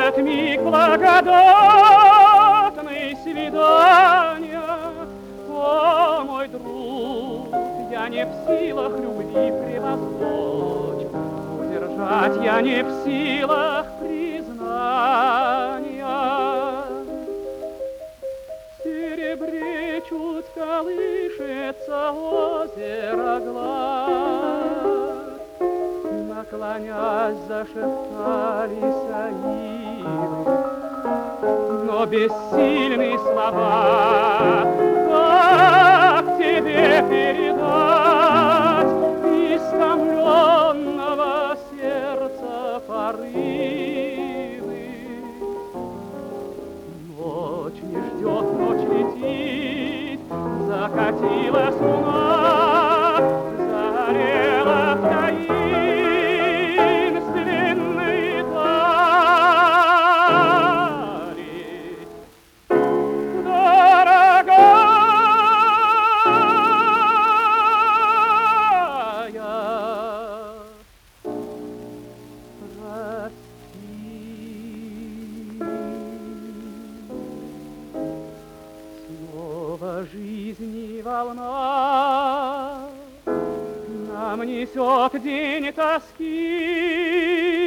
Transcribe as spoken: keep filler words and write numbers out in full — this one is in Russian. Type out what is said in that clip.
Этот миг благодатный свидания. О, мой друг, я не в силах любви превозмочь, удержать я не в силах признания. В серебре чуть колышется озеро глаз, наклонясь, зашептались они, но бессильны слова. Как тебе передать истомленного сердца порывы? Ночь не ждет, ночь летит, закатилась луна, зарела в таинственной дали. Жизни волна нам несет день тоски.